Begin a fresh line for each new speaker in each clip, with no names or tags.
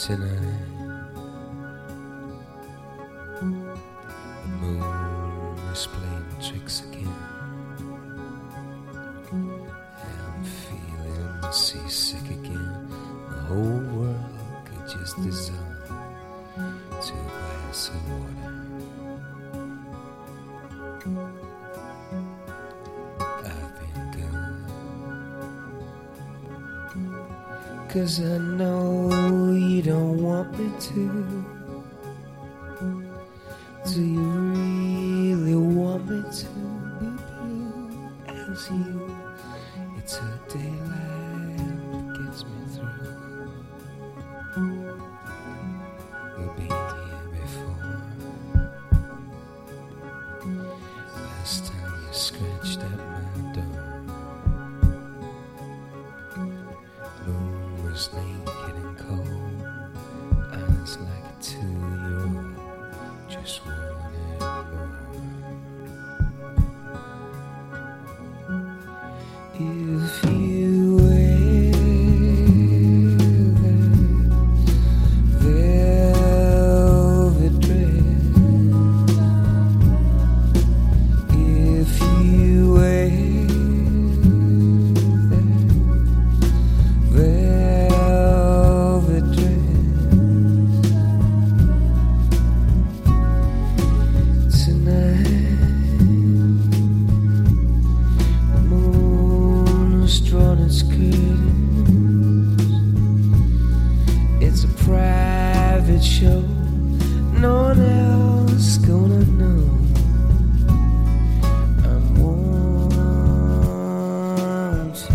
tonight. The moon is playing tricks again. I'm feeling seasick again. The whole world could just dissolve to a glass of water. I've been gone 'cause I know you don't want me to. Do you really want me to be blue as you? It's a daylight that gets me through. We've been here before. Last time you scratched at my door, moon was naked and cold. Eyes like a 2-year-old, just wanted more. If you wear that velvet dress, if you wear that velvet dress tonight, the moon has drawn its curtains. It's a private show, no one else gonna know. I'm wanting.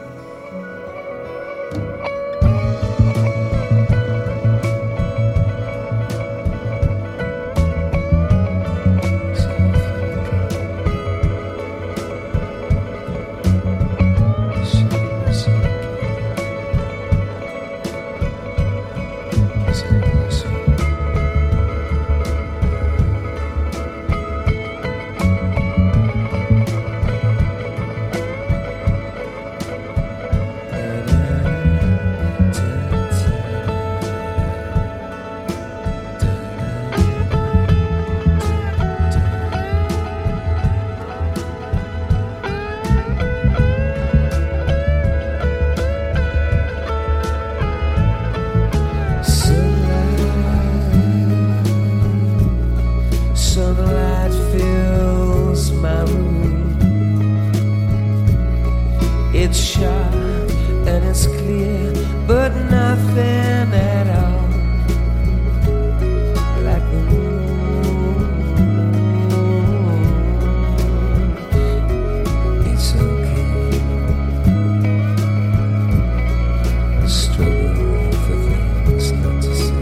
Sunlight fills my room. It's sharp and it's clear, but nothing at all like the moon. It's okay. I struggle for things not to say.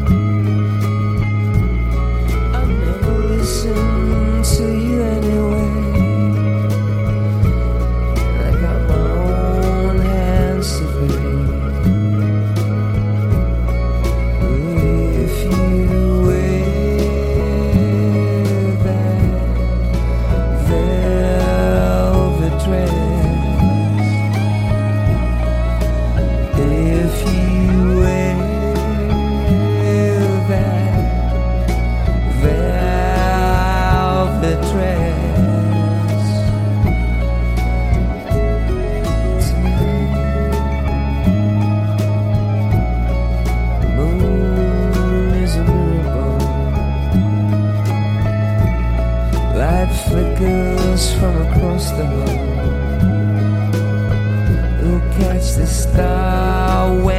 Listen to you anyway. I got my own hands to free. If you wear that velvet dress, if you wear that velvet dress tonight, the moon is a miracle. Light flickers from across the hall. Who'll catch the star when